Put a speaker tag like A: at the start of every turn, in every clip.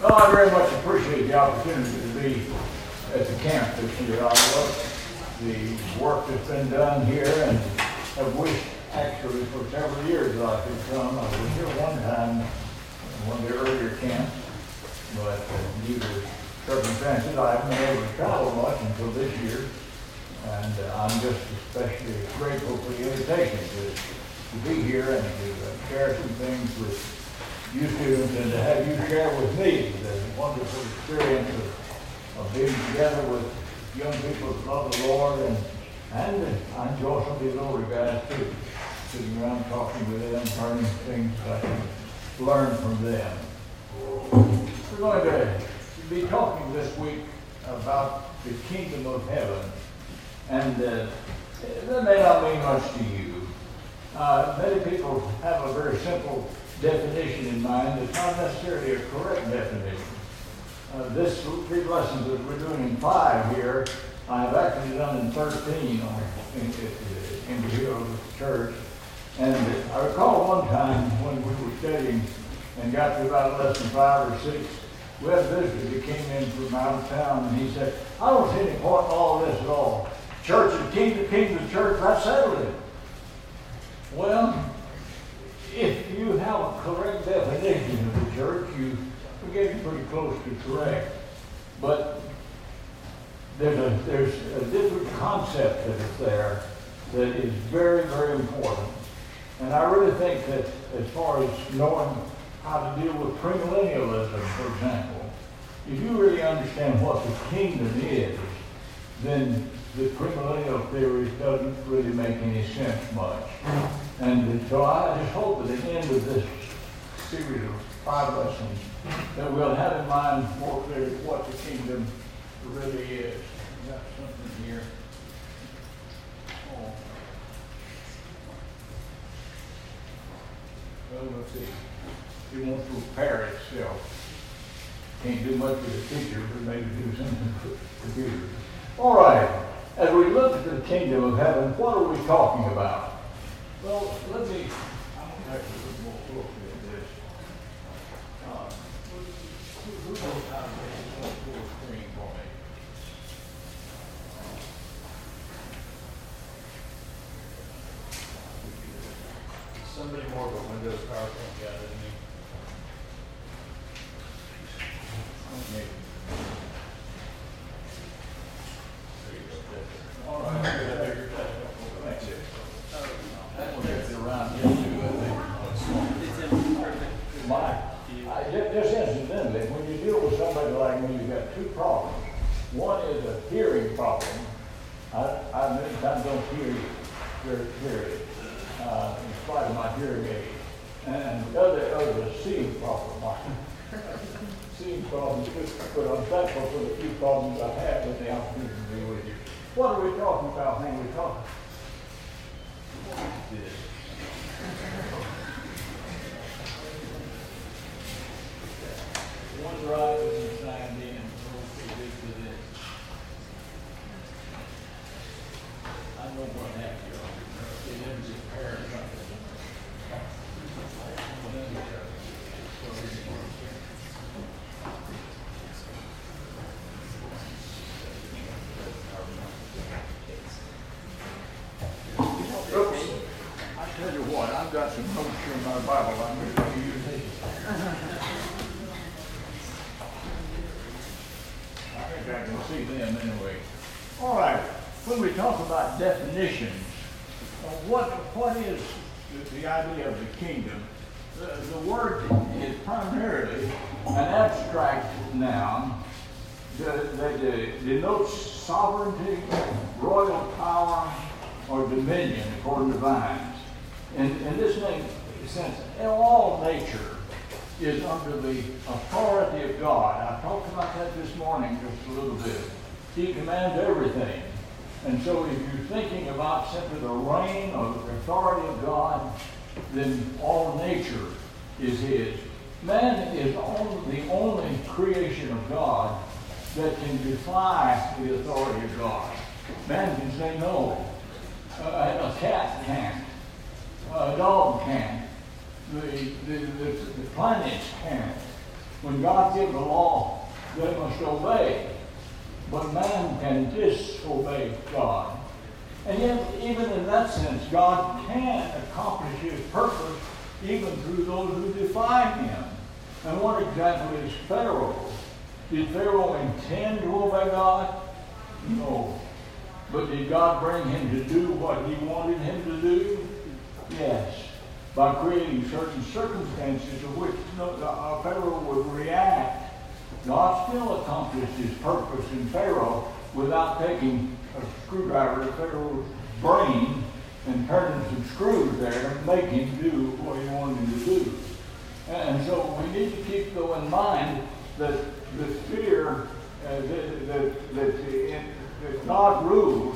A: Well, I very much appreciate the opportunity to be at the camp this year. I love the work that's been done here and have wished actually for several years that I could come. I was here one time in one of the earlier camps, but due to circumstances I haven't been able to travel much until this year. And I'm just especially grateful for the invitation to be here and to share some things with you students and to have you share with me the wonderful experience of being together with young people that love the Lord and I enjoy some of these older guys too, sitting around talking with them, learning things I can learn from them. We're going to be talking this week about the kingdom of heaven, and that may not mean much to you. Many people have a very simple definition in mind. It's not necessarily a correct definition. This 3 lessons that we're doing in 5 here, I've actually done in 13 in the Hill Church. And I recall one time when we were studying and got to about lesson 5 or 6, we had a visitor that came in from out of town and he said, I don't see any point in all of this at all. Church and kingdom church, that settled it. Well, if you have a correct definition of the church, you're getting pretty close to correct. But there's a different concept that is there that is very, very important. And I really think that as far as knowing how to deal with premillennialism, for example, if you really understand what the kingdom is, then the premillennial theory doesn't really make any sense much. And so I just hope at the end of this series of 5 lessons that we'll have in mind more clearly what the kingdom really is. We got something here. Oh. Well, let's see. It wants to repair itself. Can't do much with a teacher, but maybe do something with the computer. All right. As we look at the kingdom of heaven, what are we talking about? Well, I'm actually look more closely at this. Who knows how to make this full screen for me?
B: Somebody more of a Windows PowerPoint guy than me.
A: Okay. All right. Thank you. That one gets around here too, I think. Just incidentally, when you deal with somebody like me, you've got 2 problems. One is a hearing problem. I many times don't hear you very clearly, in spite of my hearing aid. And the other is a seeing problem. Seeing problems, but I'm thankful for the few problems I've had with the opportunity to be with you. What are we talking about when we talk? What is this? One drive is signed in, so this to this. I know what happened here. It didn't repair something. Tell you what, I've got some notes here in my Bible. I'm going to use these. I think I can see them anyway. All right. When we talk about definitions, what is the idea of the kingdom? The word is primarily an abstract noun that denotes sovereignty, royal power, or dominion, according to Vines. In this sense, all nature is under the authority of God. I talked about that this morning just a little bit. He commands everything. And so if you're thinking about simply the reign or the authority of God, then all nature is His. Man is the only creation of God that can defy the authority of God. Man can say no. A cat can't. A dog can't. The planets can't. When God gives a law, they must obey. But man can disobey God. And yet, even in that sense, God can accomplish his purpose even through those who defy him. And one example is Pharaoh. Did Pharaoh intend to obey God? No. But did God bring him to do what he wanted him to do? Yes. By creating certain circumstances to which Pharaoh would react. God still accomplished his purpose in Pharaoh without taking a screwdriver to Pharaoh's brain and turning some screws there and make him do what he wanted him to do. And so we need to keep though in mind that the fear that God rules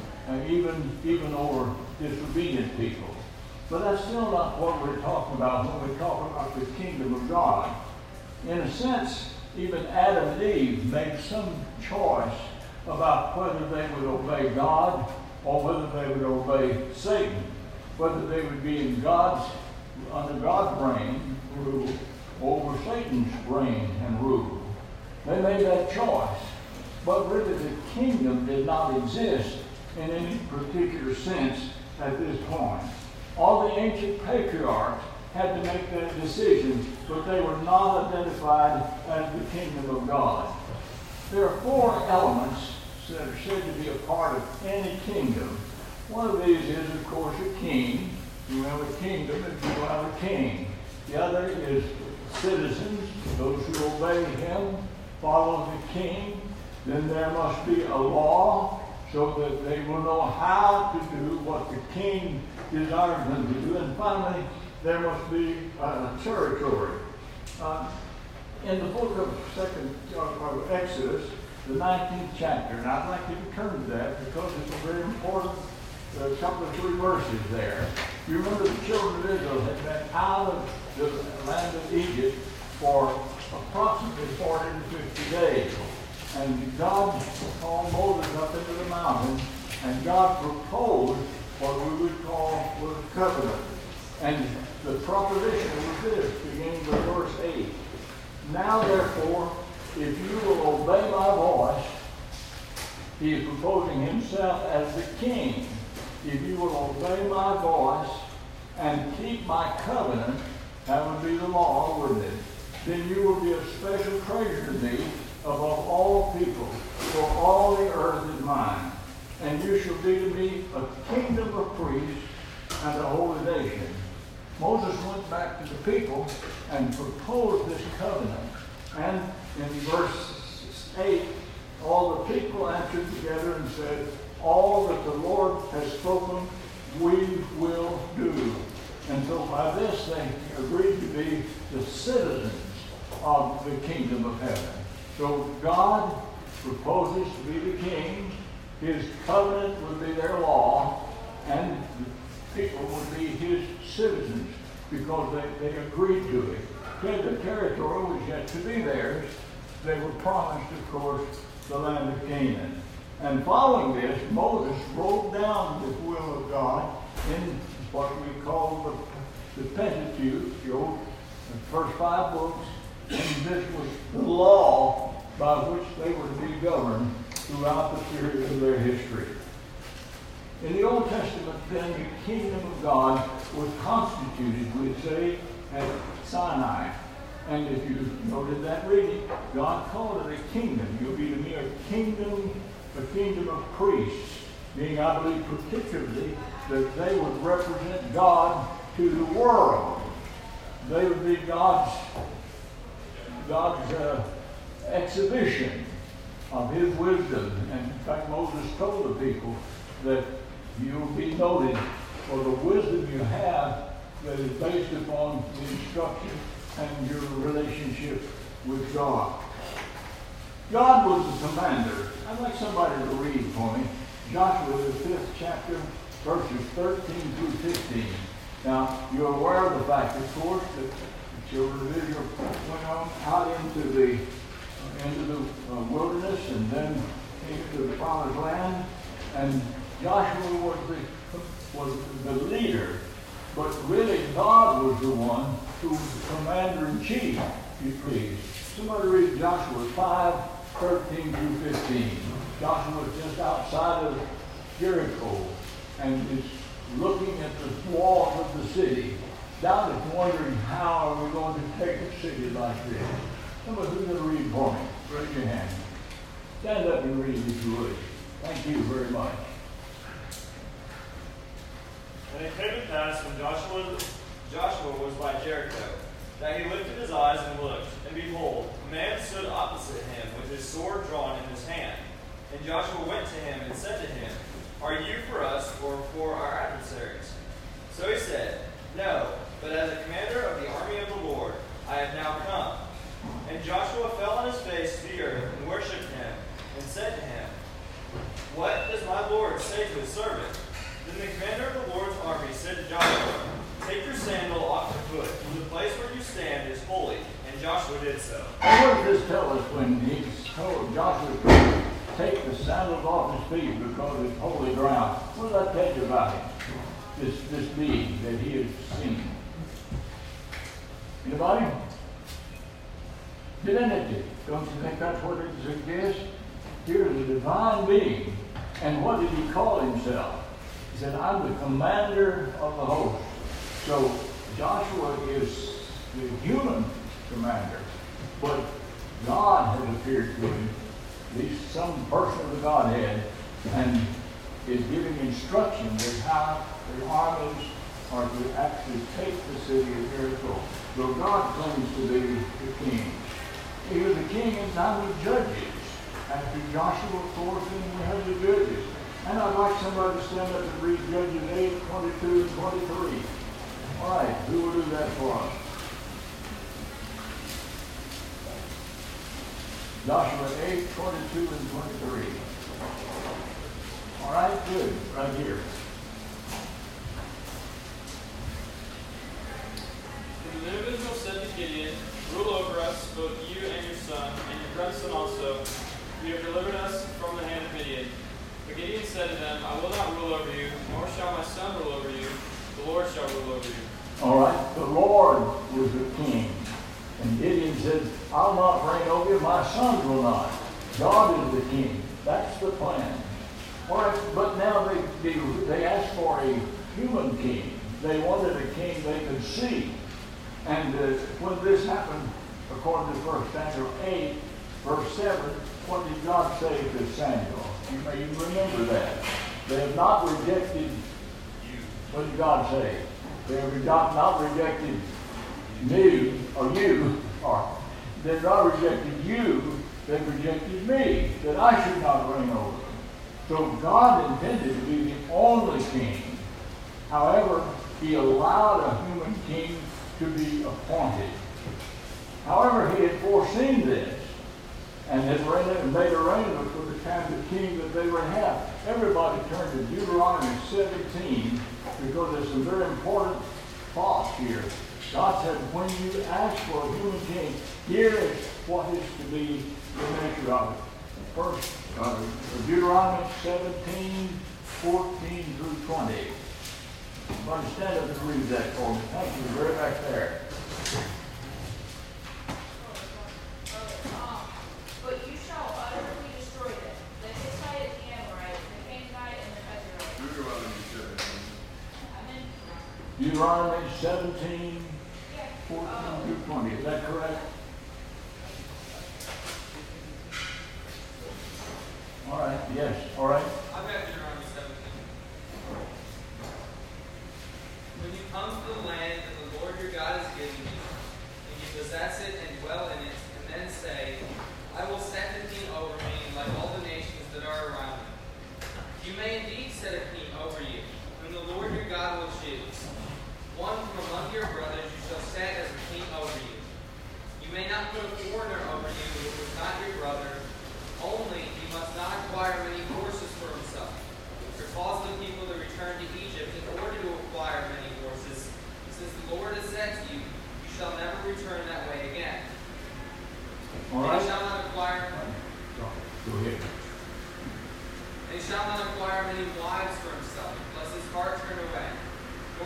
A: even over disobedient people. But that's still not what we're talking about when we talk about the kingdom of God. In a sense, even Adam and Eve made some choice about whether they would obey God or whether they would obey Satan, whether they would be in under God's reign rule over Satan's reign and rule. They made that choice. But really the kingdom did not exist in any particular sense at this point. All the ancient patriarchs had to make that decision, but they were not identified as the kingdom of God. There are 4 elements that are said to be a part of any kingdom. One of these is, of course, a king. You have a kingdom if you have a king. The other is citizens, those who obey him, follow the king. Then there must be a law so that they will know how to do what the king desires them to do. And finally, there must be a territory. In the book of Exodus, the 19th chapter, and I'd like you to turn to that because it's a very important couple of 3 verses there. You remember the children of Israel had been out of the land of Egypt for approximately 40 to 50 days. And God called Moses up into the mountain, and God proposed what we would call a covenant. And the proposition was this, beginning with verse 8. Now therefore, if you will obey my voice, he is proposing himself as the king. If you will obey my voice and keep my covenant, that would be the law, wouldn't it? Then you will be a special treasure to me above all people, for all the earth is mine. And you shall be to me a kingdom of priests and a holy nation. Moses went back to the people and proposed this covenant. And in verse 8, all the people answered together and said, all that the Lord has spoken, we will do. And so by this they agreed to be the citizens of the kingdom of heaven. So God proposes to be the king, his covenant would be their law, and the people would be his citizens because they agreed to it. Then the territory was yet to be theirs. They were promised, of course, the land of Canaan. And following this, Moses wrote down the will of God in what we call the Pentateuch, the first 5 books, and this was the law by which they were to be governed throughout the period of their history. In the Old Testament, then, the kingdom of God was constituted, we'd say, at Sinai. And if you noted that reading, God called it a kingdom. You'll be to me a kingdom of priests, meaning, I believe, particularly that they would represent God to the world. They would be God's exhibition of his wisdom. And in fact, Moses told the people that you'll be noted for the wisdom you have that is based upon the instruction and your relationship with God. God was the commander. I'd like somebody to read for me Joshua, the 5th chapter, verses 13 through 15. Now, you're aware of the fact, of course, that the children of Israel went on out into the wilderness and then into the promised land. And Joshua was the leader. But really, God was the one who was the commander-in-chief, if you please. Somebody read Joshua 5:13 through 15. Joshua was just outside of Jericho and is looking at the walls of the city. Down is wondering, how are we going to take a city like this? Somebody who's going to read for me? Raise your hand. Stand up and read if you would. Thank you very much.
B: And it came to pass when Joshua was by Jericho, that he lifted his eyes and looked, and behold, a man stood opposite him with his sword drawn in his hand. And Joshua went to him and said to him, Are you for us or for our adversaries? So he said, No, but as a commander of the army of the Lord, I have now come. And Joshua fell on his face to the earth and worshipped him, and said to him, What does my Lord say to his servant? Then the commander of the Lord's army said to Joshua, Take your sandal off your foot, for the place where you stand is holy. And Joshua did so.
A: And what does this tell us when he told Joshua to take the sandals off his feet because it's holy ground? What does that tell you about him? This being that he had seen. Anybody? Divinity. Don't you think that's what it suggests? Here's a divine being. And what did he call himself? He said, I'm the commander of the host. So Joshua is the human commander. But God has appeared to him, at least some person of the Godhead, and is giving instructions as how the armies are to actually take the city of Jericho. So God claims to be the king. He was the king in time of Judges. After Joshua, of course, then we have the Judges. And I'd like somebody to stand up and read Judges 8, 22, and 23. All right, who will do that for us? Joshua 8, 22, and 23. All right, good. Right here.
C: And the men of Israel said to Gideon, Rule over us, both you and your son, and your grandson also. You have delivered us from the hand of Midian. But Gideon said to them, I will not rule over you, nor shall my son rule over you. The Lord shall rule over you.
A: All right, the Lord was the king. And Gideon said, I'll not reign over you, my sons will not. God is the king. That's the plan. All right, but now they asked for a human king. They wanted a king they could see. And when this happened, according to 1 Samuel 8, verse 7, what did God say to Samuel? You may remember that. They have not rejected you. What did God say? They have not rejected me, or you, or they've not rejected you, they've rejected me, that I should not reign over them. So God intended to be the only king. However, he allowed a human king to be appointed. However, he had foreseen this and had made arrangements for the kind of king that they would have. Everybody turn to Deuteronomy 17 because there's some very important thoughts here. God said, when you ask for a human king, here is what is to be the nature of it. First, Deuteronomy 17, 14 through 20. I'm going to stand up and read that for me. Thank you. Right back there.
D: But you shall utterly destroy them, the Hittite, the Amorite, the Canaanite, and the Perizzite.
A: Deuteronomy 17, 14 through 20. Is that correct? All right. Yes. All right.
C: I've got Deuteronomy 17. When you come to the land that the Lord your God has given you, and you possess it and dwell in it, and then say, I will set a king over me like all the nations that are around me. You may indeed set a king over you, whom the Lord your God will choose. One from among your brothers you shall set as a king over you. You may not put a foreigner over you who is not your brother. Only he must not acquire many horses for himself, or cause the people to return to Egypt in order to acquire many horses. Since the Lord has said to you, you shall never return that way again.
A: All right.
C: And he shall not acquire.
A: Go ahead.
C: And he shall not acquire many wives for himself, lest his heart turn away. Nor shall he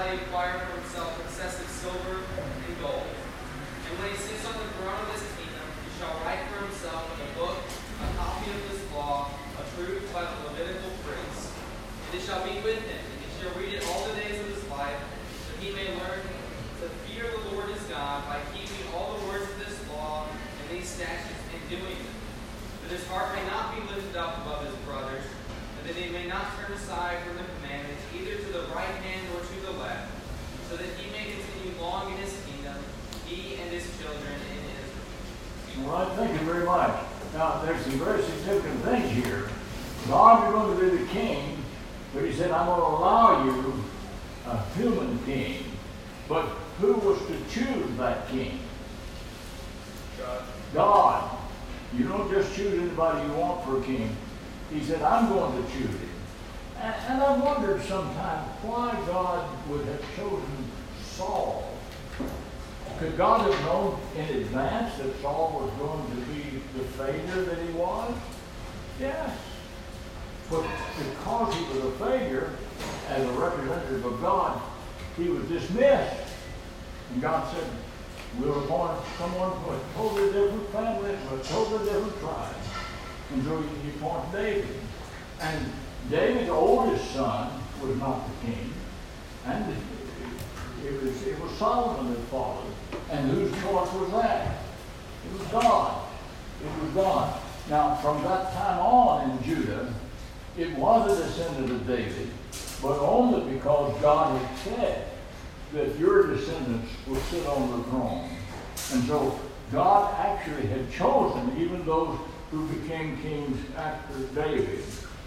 C: he acquire for himself excessive silver and gold. And when he sits on the throne of his kingdom, he shall write for himself in a book a copy of this law, approved by the Levitical priests. And it shall be with him, and he shall read it all the days of his life, that he may learn to fear the Lord his God by keeping all the words of this law and these statutes and doing them. That his heart may not be lifted up above his brothers, and that he may not turn aside from the commandments either to the right hand or to the left, so that he may continue long in his kingdom, he and his children in Israel.
A: All right, thank you very much. Now, there's some very significant things here. God, you're going to be the king, but he said, I'm going to allow you a human king. But who was to choose that king?
B: God.
A: God. You don't just choose anybody you want for a king. He said, I'm going to choose him. And I wondered sometimes why God would have chosen Saul. Could God have known in advance that Saul was going to be the failure that he was? Yes. But because he was a failure, as a representative of God, he was dismissed. And God said, we were born someone from a totally different family, from a totally different tribe. And so he appointed David. And David's oldest son was not the king. And it was Solomon that followed. And whose choice was that? It was God. It was God. Now, from that time on in Judah, it was a descendant of David, but only because God had said that your descendants will sit on the throne. And so God actually had chosen even those who became kings after David.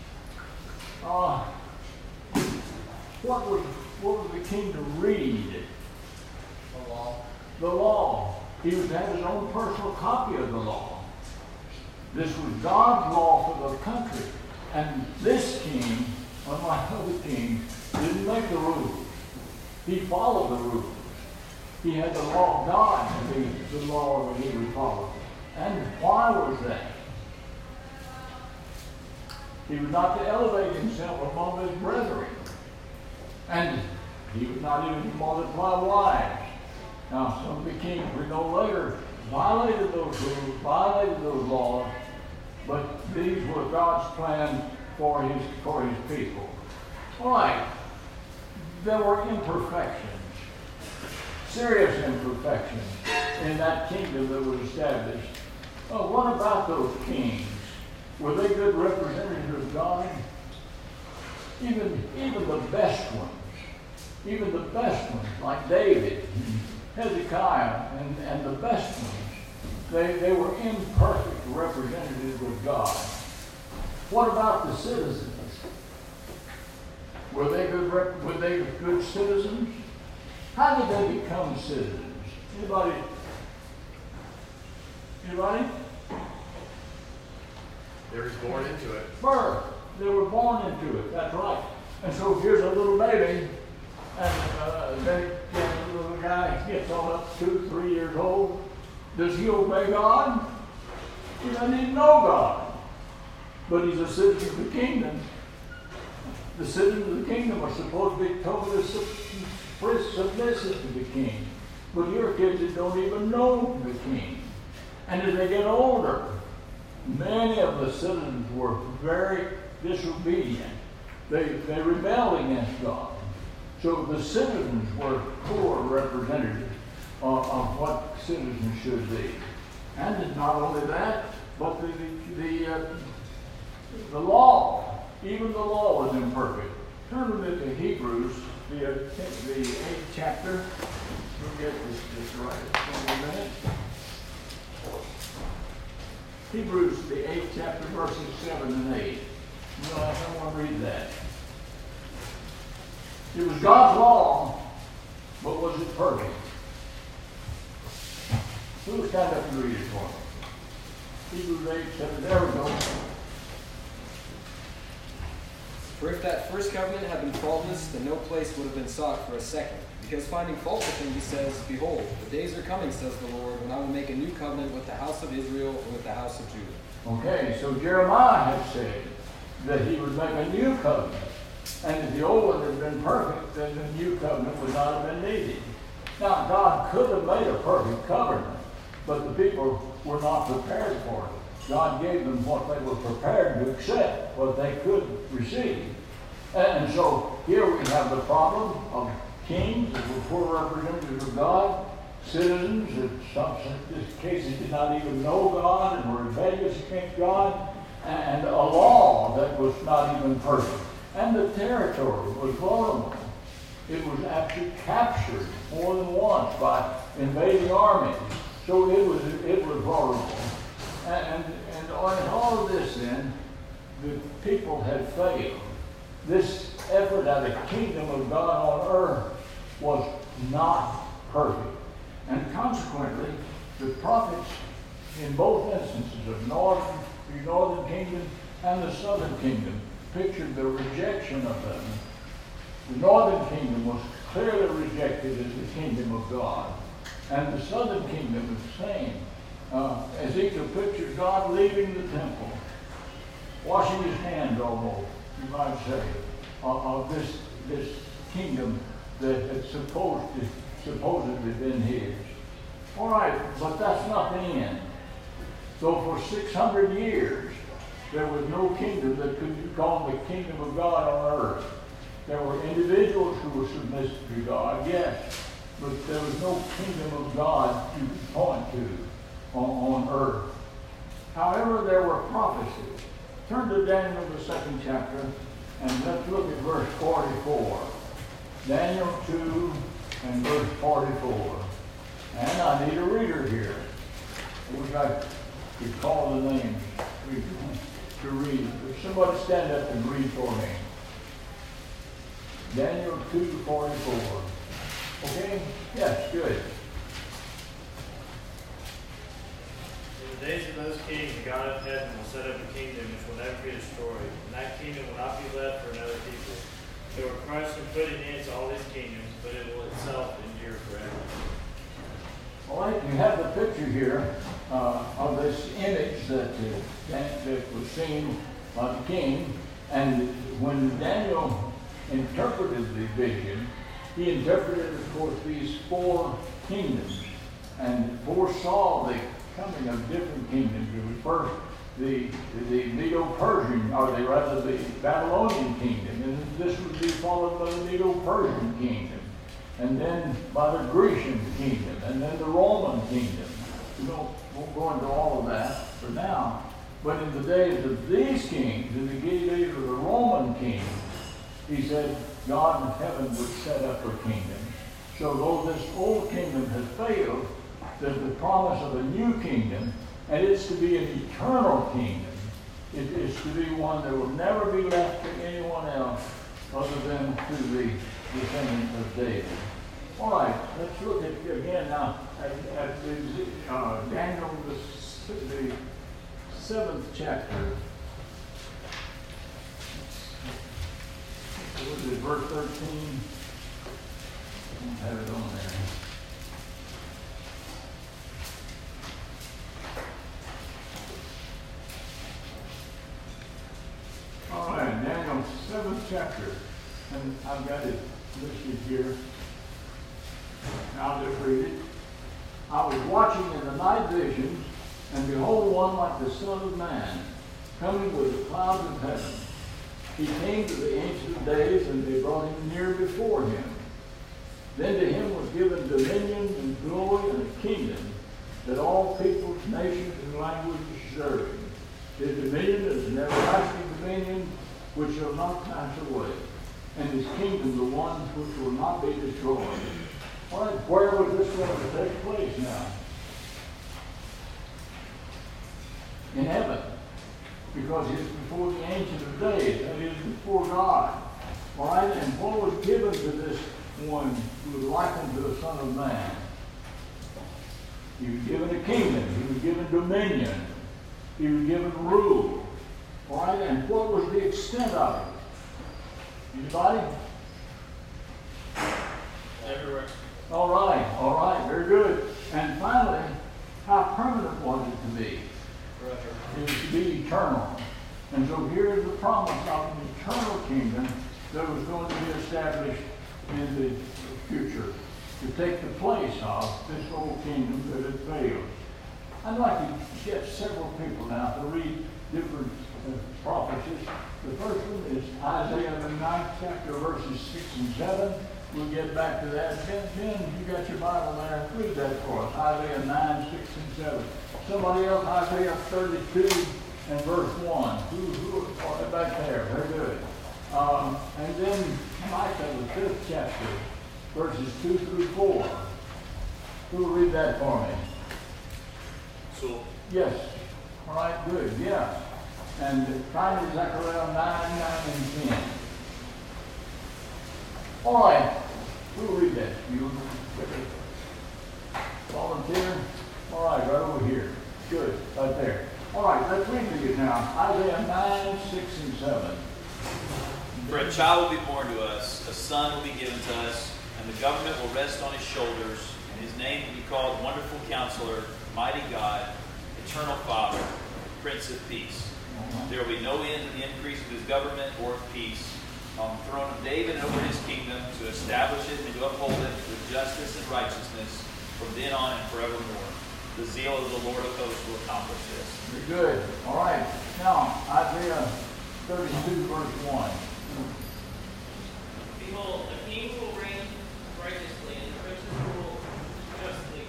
A: What was the king to read?
C: The law.
A: The law. He was to have his own personal copy of the law. This was God's law for the country. And this king, unlike other kings, didn't make the rules. He followed the rules. He had the law of God to be the law that he would follow. And why was that? He was not to elevate himself among his brethren. And he was not even to multiply wives. Now, some of the kings we know later violated those rules, violated those laws, but these were God's plan for his people. All right. There were imperfections, serious imperfections in that kingdom that was established. What about those kings? Were they good representatives of God? Even the best ones, like David, Hezekiah, and the best ones, they were imperfect representatives of God. What about the citizens? Were they good citizens? How did they become citizens? Anybody?
B: They were born into it.
A: Birth. They were born into it. That's right. And so here's a little baby, and then the little guy gets on up 2, 3 years old. Does he obey God? He doesn't even know God. But he's a citizen of the kingdom. The citizens of the kingdom are supposed to be totally submissive to the king. But your kids that don't even know the king. And as they get older, many of the citizens were very disobedient. They rebelled against God. So the citizens were poor representatives of what citizens should be. And not only that, but the law. Even the law was imperfect. Turn with me to Hebrews, the 8th chapter. We'll get this right in a minute. Hebrews, the 8th chapter, verses 7 and 8. No, I don't want to read that. It was God's law, but was it perfect? Who stand up and read it for me? Hebrews 8, 7. There we go.
E: For if that first covenant had been faultless, then no place would have been sought for a second. Because finding fault with him, he says, Behold, the days are coming, says the Lord, when I will make a new covenant with the house of Israel and with the house of Judah.
A: Okay, so Jeremiah had said that he would make a new covenant. And if the old one had been perfect, then the new covenant would not have been needed. Now, God could have made a perfect covenant, but the people were not prepared for it. God gave them what they were prepared to accept, what they could receive. And so here we have the problem of kings that were poor representatives of God, citizens that in some cases did not even know God and were rebellious against God, and a law that was not even perfect. And the territory was vulnerable. It was actually captured more than once by invading armies. So it was vulnerable. And on all of this then, the people had failed. This effort at the kingdom of God on earth was not perfect. And consequently, the prophets in both instances of the northern kingdom and the southern kingdom pictured the rejection of them. The northern kingdom was clearly rejected as the kingdom of God. And the southern kingdom is the same. Ezekiel pictured God leaving the temple, washing his hands almost, you might say, of this kingdom that had supposedly been his. All right, but that's not the end. So for 600 years, there was no kingdom that could be called the kingdom of God on earth. There were individuals who were submissive to God, yes, but there was no kingdom of God you could point to on earth. However, there were prophecies. Turn to Daniel, the 2nd chapter, and let's look at verse 44. Daniel 2 and verse 44. And I need a reader here. I wish I could call the names to read. If somebody stand up and read for me. Daniel 2:44. Okay? Yes, good.
B: In the days of those kings, the God of heaven will set up a kingdom which will never be destroyed, and that kingdom will not be left for another people. They will crush and put an end to all these kingdoms, but it will itself endure forever.
A: All right, you have the picture here of this image that was seen by the king. And when Daniel interpreted the vision, he interpreted, of course, these 4 kingdoms and foresaw the coming of different kingdoms. It was first the Medo-Persian, or rather the Babylonian kingdom, and this would be followed by the Medo-Persian kingdom, and then by the Grecian kingdom, and then the Roman kingdom. We won't go into all of that for now. But in the days of these kings, in the days of the Roman kings, he said God in heaven would set up a kingdom. So though this old kingdom has failed, there's the promise of a new kingdom, and it's to be an eternal kingdom. It is to be one that will never be left to anyone else other than to the descendants of David. All right, let's look at again now at Daniel, the 7th chapter. What is it, verse 13? I don't have it on there. All right, Daniel 7th chapter, and I've got it listed here. I'll just read it. I was watching in the night visions, and behold, one like the Son of Man, coming with the clouds of heaven. He came to the Ancient of Days, and they brought him near before him. Then to him was given dominion and glory and a kingdom, that all peoples, nations, and languages serve him. His dominion is an everlasting dominion which shall not pass away, and his kingdom the one which will not be destroyed. All right, where was this going to take place now? In heaven. Because he is before the Ancient of Days, that is, before God. All right, and what was given to this one who was likened to the Son of Man? He was given a kingdom. He was given dominion. He was given rule. All right, and what was the extent of it? Anybody?
B: Everywhere.
A: All right, very good. And finally, how permanent was it to be? It was to be eternal. And so here is the promise of an eternal kingdom that of this old kingdom that had failed. I'd like to get several people now to read different prophecies. The first one is Isaiah the 9th chapter, verses 6 and 7. We'll get back to that. Ben, you got your Bible there. Read that for us. Isaiah 9, 6 and 7. Somebody else, Isaiah 32 and verse 1. Who back there? Very good. And then Micah, the 5th chapter, verses 2 through 4. Who will read that for me?
B: So,
A: Yes. All right, good. Yeah. And finally, Zechariah 9, 9, and 10. All right. Who will read that? You volunteer? All right, right over here. Good. Right there. All right, let's read to you now. Isaiah 9, 6, and 7.
F: For a child will be born to us, a son will be given to us, and the government will rest on his shoulders, and his name will be called Wonderful Counselor, Mighty God, Eternal Father, Prince of Peace. There will be no end to the increase of his government or of peace on the throne of David and over his kingdom, to establish it and to uphold it with justice and righteousness from then on and forevermore. The zeal of the Lord of hosts will accomplish this.
A: Very good. All right. Now, Isaiah 32, verse 1.
G: Behold, the king will reign righteously, and the princes rule justly.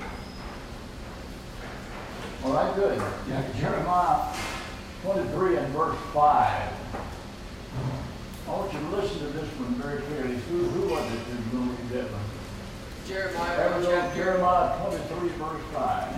A: All right, good. Yeah, Jeremiah 23 and verse 5. I want you to listen to this one very clearly. Who was it who's going to read that one?
C: Jeremiah
A: There we go,
C: chapter.
A: Jeremiah 23, verse 5.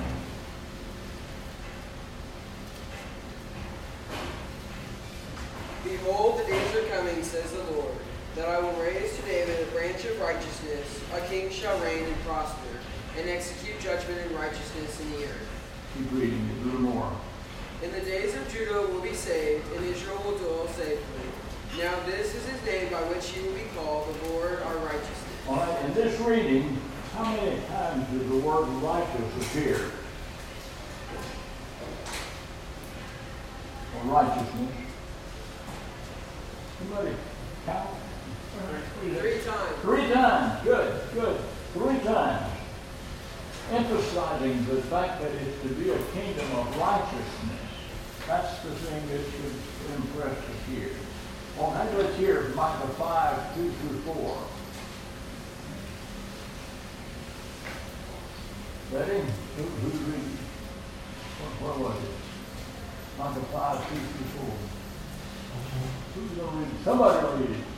H: Behold, the days are coming, says the Lord, that I will raise to David a branch of righteousness. A king shall reign and prosper, and execute judgment and righteousness in the earth.
A: Keep reading a little more.
H: In the days of Judah will be saved, and Israel will dwell safely. Now this is his name by which he will be called, the Lord our righteousness.
A: All right, in this reading, how many times does the word righteous appear? Or righteousness? Somebody count?
H: 3 times.
A: 3 times. Good, good. 3 times. Emphasizing the fact that it's to be a kingdom of righteousness. That's the thing that should impress us here. Well, now let's hear Micah 5, 2 through 4. Ready? Who's reading? What was it? Micah 5, 2 through 4. Who's going to read it? Somebody will read it.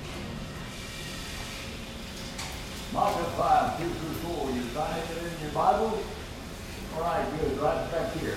A: Micah 5, 2 through 4. You find it in your Bible? All right, good. Right back here.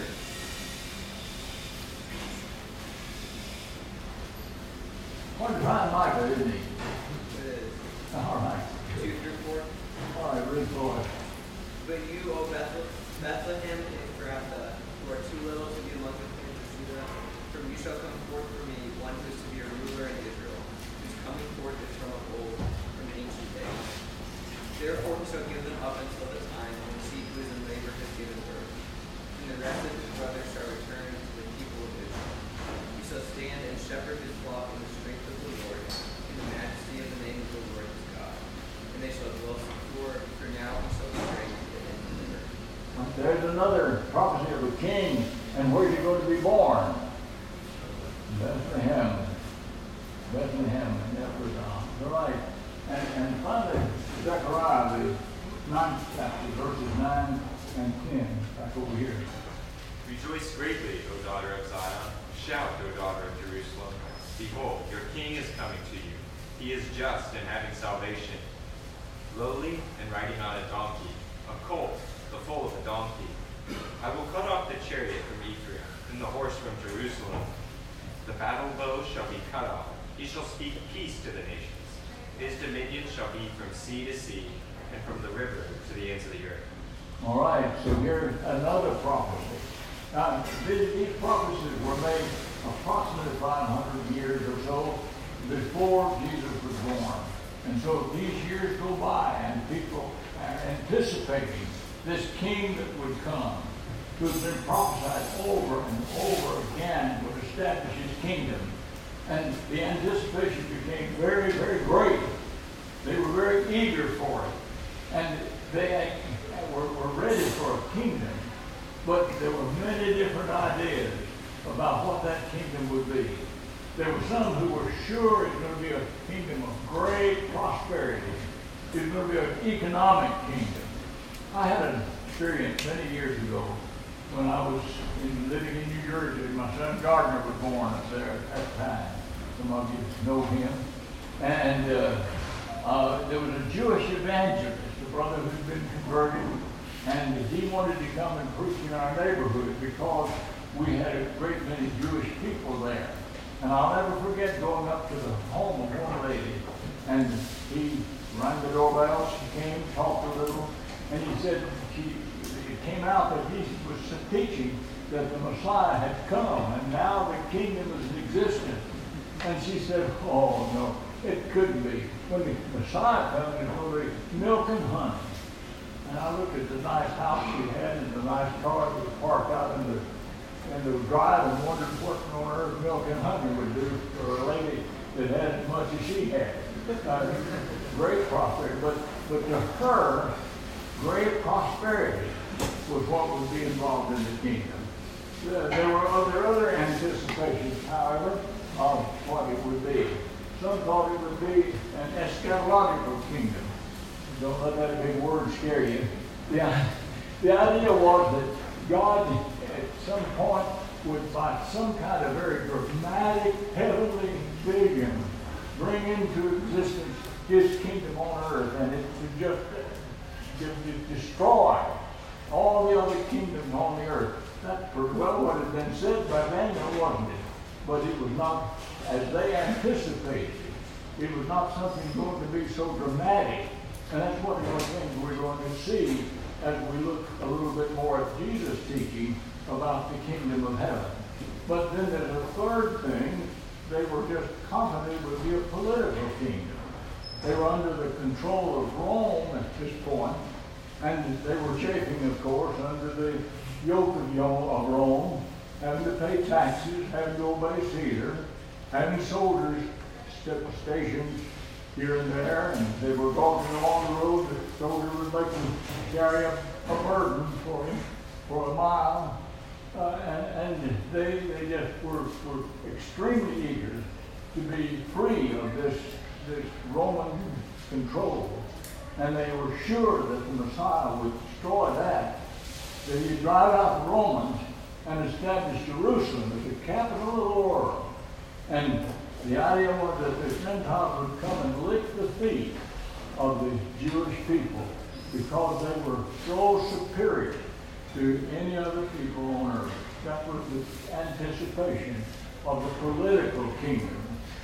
A: One time Micah, isn't he?
C: It is.
A: All right.
C: 2 through 4.
A: All right, read for us.
C: But you, O Bethlehem and Ephrathah, who are too little to be among the kings of Judah, from you shall come forth for me one who is to be a ruler in Israel, whose coming forth is from of old, from ancient days. Therefore he shall give them up until the time when he who is in labor has given birth, and the rest of his brothers shall return to the people of Israel. He shall stand and shepherd his flock in the strength of the Lord, in the majesty of the name of the Lord his God. And they shall dwell secure, for now he shall be great and delivered.
A: There's another prophecy of a king, and where's he going to be born? Bethlehem. Bethlehem, and that was all right. And finally, Zechariah, the 9th chapter, verses 9 and 10, back over here.
I: Rejoice greatly, O daughter of Zion. Shout, O daughter of Jerusalem. Behold, your king is coming to you. He is just and having salvation, lowly and riding on a donkey, a colt, the foal of a donkey. I will cut off the chariot from Ephraim, and the horse from Jerusalem. The battle bow shall be cut off. He shall speak peace to the nations. His dominion shall be from sea to sea, and from the river to the ends of the earth.
A: All right, so here's another prophecy. Now, these prophecies were made approximately 500 years or so before Jesus was born. And so these years go by, and people are anticipating this king that would come, who has been prophesied over and over again, would establish his kingdom. And the anticipation became very, very great. They were very eager for it. And they were ready for a kingdom, but there were many different ideas about what that kingdom would be. There were some who were sure it was going to be a kingdom of great prosperity. It was going to be an economic kingdom. I had an experience many years ago when I was living in New Jersey. My son Gardner was born up there at that time. Some of you know him. And there was a Jewish evangelist, a brother who'd been converted, and he wanted to come and preach in our neighborhood because we had a great many Jewish people there. And I'll never forget going up to the home of one lady, and he rang the doorbell. She came, talked a little, and he said it came out that he was teaching that the Messiah had come, and now the kingdom is in existence. And she said, oh no, it couldn't be. When the Messiah comes, it's going to be milk and honey. And I looked at the nice house she had and the nice car that was parked out in the drive and wondered what on earth milk and honey would do for a lady that had as much as she had. Great prosperity, but to her, great prosperity was what would be involved in the kingdom. There were other anticipations, however, of what it would be. Some thought it would be an eschatological kingdom. Don't let that big word scare you. The idea was that God at some point would, by some kind of very dramatic heavenly vision, bring into existence his kingdom on earth, and it would just destroy all the other kingdoms on the earth. That pretty well what had been said by Daniel, wasn't it? But it was not as they anticipated. It was not something going to be so dramatic. And that's one of the things we're going to see as we look a little bit more at Jesus' teaching about the kingdom of heaven. But then there's a third thing. They were just confident it would be a political kingdom. They were under the control of Rome at this point, and they were chafing, of course, under the yoke of Rome, having to pay taxes, having to obey Caesar, having soldiers stationed here and there, and they were walking along the road. The soldier would make them carry a burden for him for a mile, and they just were extremely eager to be free of this Roman control, and they were sure that the Messiah would destroy that. That he'd drive out the Romans and establish Jerusalem as the capital of the world. And the idea was that the Gentiles would come and lick the feet of the Jewish people because they were so superior to any other people on earth. That was the anticipation of the political kingdom.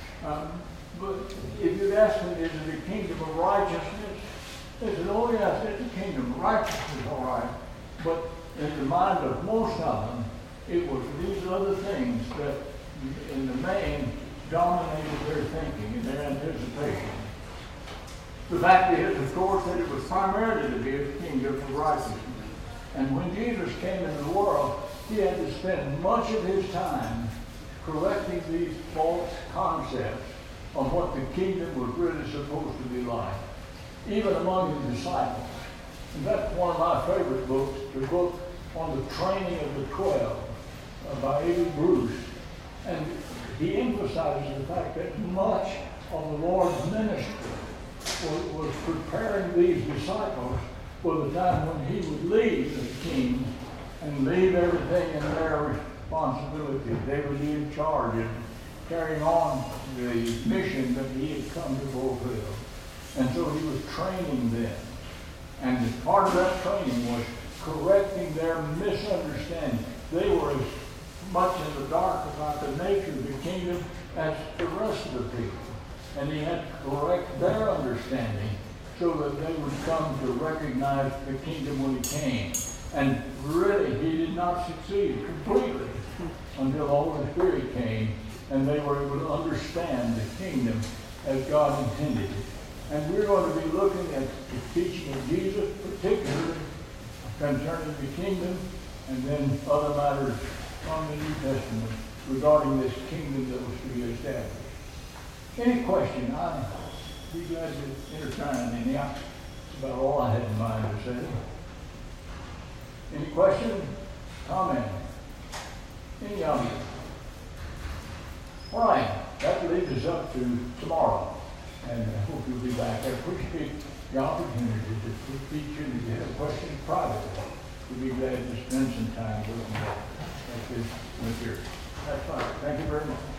A: But if you'd ask me, is it a kingdom of righteousness? They said, oh yes, it's a kingdom of righteousness, all right. But in the mind of most of them, it was these other things that, in the main, dominated their thinking and their anticipation. The fact is, of course, that it was primarily to be a kingdom of righteousness. And when Jesus came into the world, he had to spend much of his time correcting these false concepts of what the kingdom was really supposed to be like, even among his disciples. And that's one of my favorite books, the book on the training of the 12 by A.B. Bruce. And he emphasizes the fact that much of the Lord's ministry was preparing these disciples for the time when he would leave as king and leave everything in their responsibility. They would be in charge of carrying on the mission that he had come to fulfill. And so he was training them. And part of that training was correcting their misunderstanding. They were as much in the dark about the nature of the kingdom as the rest of the people. And he had to correct their understanding so that they would come to recognize the kingdom when he came. And really, he did not succeed completely until the Holy Spirit came and they were able to understand the kingdom as God intended it. And we're going to be looking at the teaching of Jesus, particularly concerning the kingdom, and then other matters from the New Testament regarding this kingdom that was to be established. Any question? I'd be glad to entertain any. about all I had in mind to say. Any questions? Comment? Any of you? All right, that leads us up to tomorrow. And I hope you'll be back. I appreciate the opportunity to teach you. If you have questions privately, we'd be glad to spend some time with you at this material. That's fine. Thank you very much.